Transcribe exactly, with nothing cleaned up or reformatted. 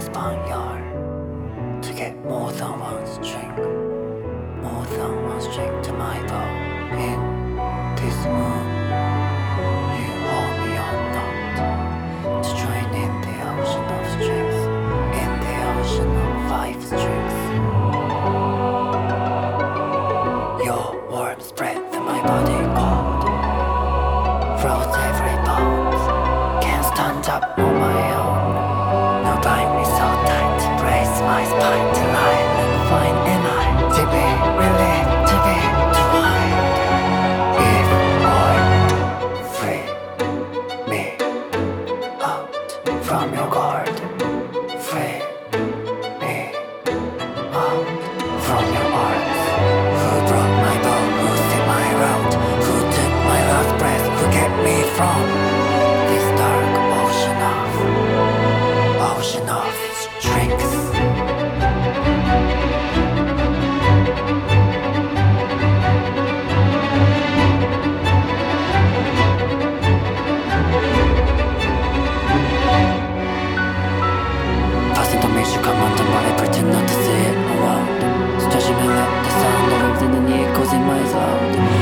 Spaniard to get more than one string, more than one string to my bow. In this moon, you hold me or not, to join in the ocean of strings, in the ocean of five strings. Your warm spread through my body cold, froze every bone, can't stand up on my own. No bind me so tight, brace my spine till I look fine. Am I to be relieved, to be to wind? If or free me out from your guard, free me out from your arms. Who broke my bow, who set my route, who took my last breath, who kept me from this dark ocean of ocean of strings. Fasten to me, you come on to but I pretend not to see it around. Stretching my lip, the sound of everything in the echoes in my sound.